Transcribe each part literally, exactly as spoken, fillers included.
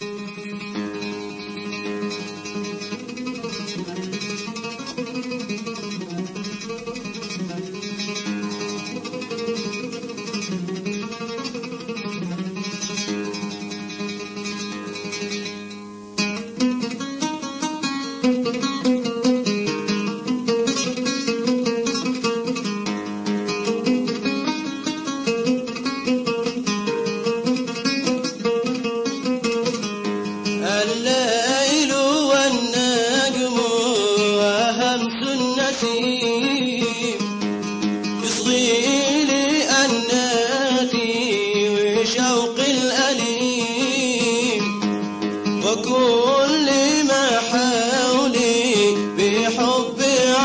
الليل والنجم وهمس النسيم يصغي لأناتي وشوق الأليم وكل ما حولي بحب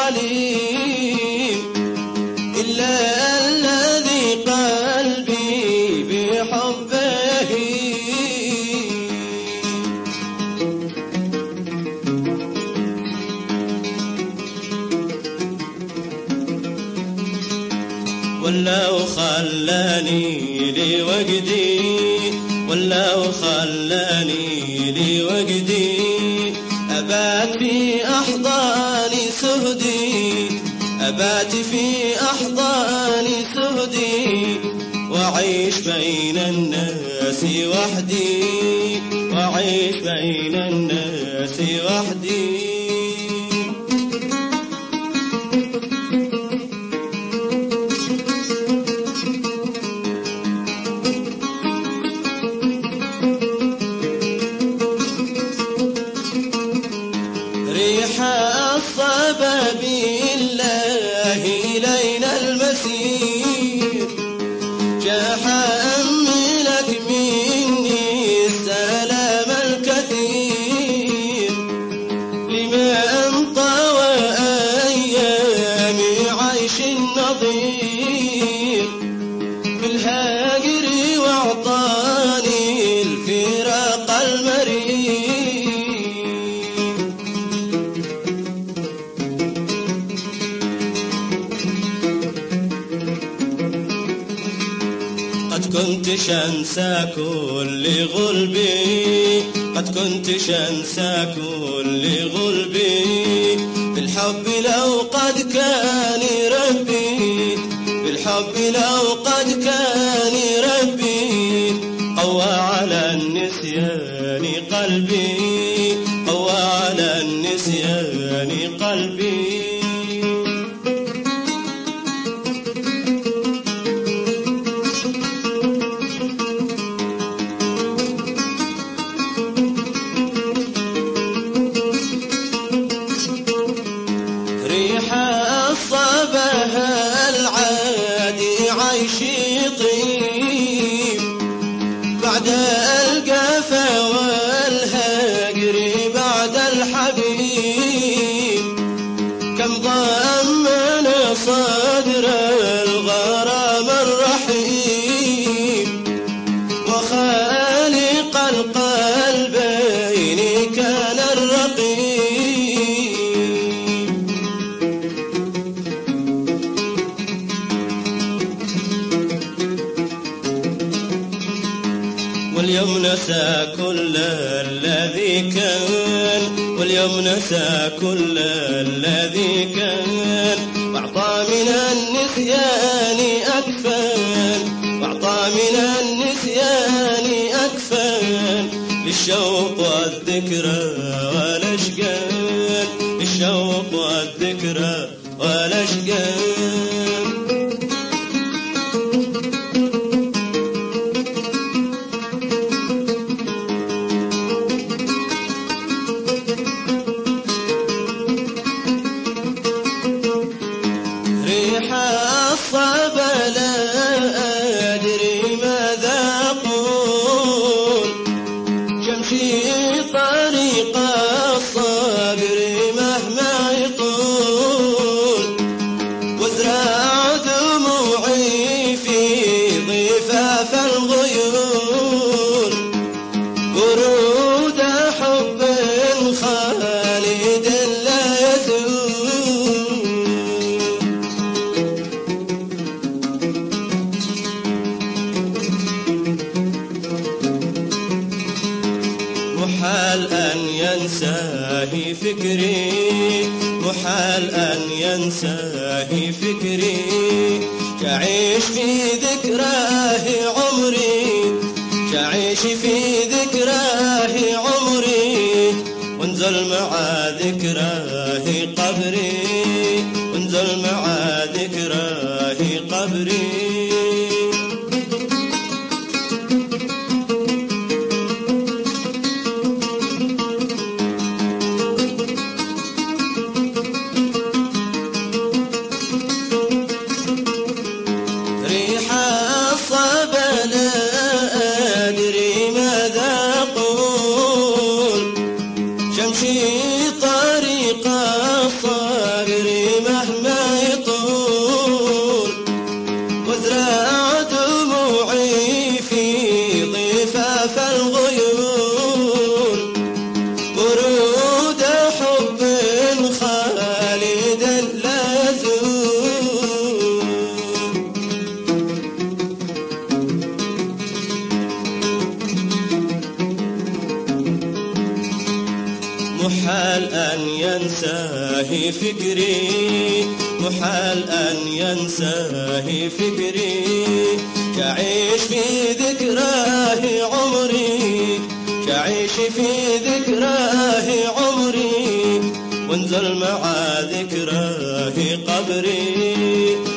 عليم إلا الذي قلبي بحبه ولو خلاني لوجدي ولو خلاني لوجدي أبات في أحضان سهدي أبات في أحضان سهدي وأعيش بين الناس وحدي وأعيش بين الناس وحدي ريح الصبا بالله إلينا المسير جاح أملك مني السلام الكثير لما أنطوى أيام عيش نظير بالهاجر وأعطاني الفراق المرير قد كنت أنسى كل غلبي قد كنت أنسى كل غلبي بالحب لو قد كان ربي بالحب لو قد كان ربي قوى على النسيان قلبي قوى على النسيان قلبي ريح الصبا العادي عيشي طيب بعد القفا والهجر بعد الحبيب كم ضمن صدر الغرام الرحيم وخالق القلبين كان الرقيب واليوم نسى كل الذي كان واليوم نسى كل الذي كان واعطى من النسيان أكفان واعطى من النسيان أكفان للشوق والذكرى والأشجان للشوق والذكرى والأشجان ريح الصبا لا أدري ماذا أقول شمشي طريق الصبر مهما يطول وزر محال أن ينساه فكري، محال أن ينساه فكري، تعيش في ذكراه عمري، تعيش في ذكراه عمري، وانزل مع ذكراه قبري، وانزل مع ذكراه قبري. ريح الصبا لا أدري ماذا أقول، شمشي طريق الصابر مهما يطول، وازرع دموعي في ضفاف الغيول، ورود حب خالد لا زول. محال أن ينساه فكري، محال أن ينساه فكري، تعيش في ذكراه عمري، تعيش في ذكراه عمري، وانزل مع ذكراه قبري.